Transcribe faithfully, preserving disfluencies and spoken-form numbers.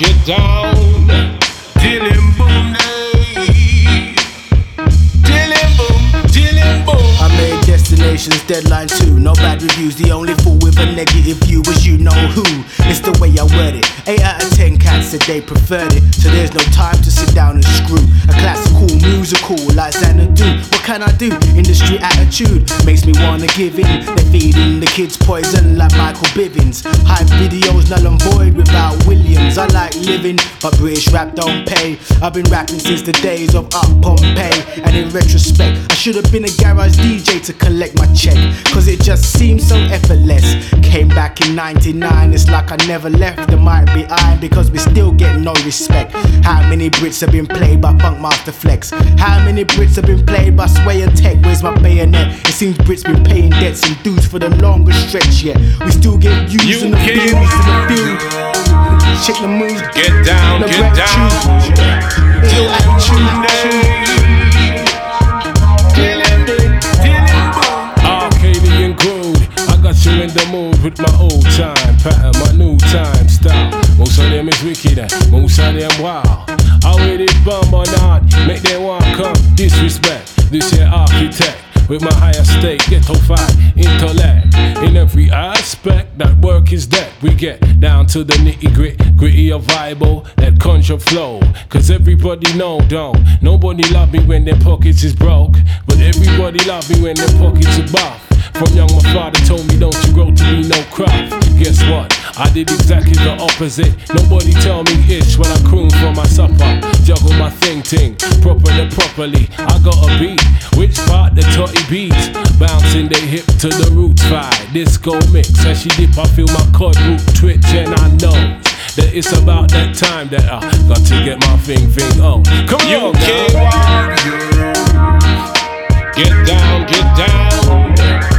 get down. Dealing boom day. Dealing boom, dealing boom. I made Destinations Deadline two. No bad reviews, the only fool with a negative view was you know who. It's the way I word it. eight out of ten cats said they preferred it. So there's no time to sit down and screw. A classical musical like Xanadu. What can I do? Industry attitude makes me wanna give in. They're feeding the kids poison like Michael Bivins. Hype videos null and void without Williams. I like living, but British rap don't pay. I've been rapping since the days of Up Pompeii. And in retrospect, I should have been a garage D J to collect my check, cause it just seems so effortless. Came back in ninety-nine, it's like I never left the mic behind, because we still get no respect. How many Brits have been played by Funkmaster Flex? How many Brits have been played by Sway and Tech? Where's my bayonet? It seems Brits been paying debts and dues for the longest stretch yet. We still get used and abused in the field. Check the moves, get down, the get down. Ill attitude. Arcadian groove, I got you in the mood with my old time pattern, my new time style. Most of them is wicked, most of them wild. I with it bum or not, make them want come disrespect. This here architect with my higher stake, ghetto fight, intellect. In every aspect, that work is that. We get down to the nitty grit, gritty of vibe, that conjure flow. Cause everybody know, don't. Nobody love me when their pockets is broke, but everybody love me when their pockets are buff. From young, my father told me, don't you grow to be no craft. Guess what? I did exactly the opposite. Nobody tell me itch when I croon for my supper. Juggle my thing ting, properly, properly. I got a beat. Which part? The totty beats. Bouncing they hip to the roots vibe. Disco mix. As she dip, I feel my cod root twitch, and I know that it's about that time that I got to get my thing thing on. Come you on, now. Get down, get down.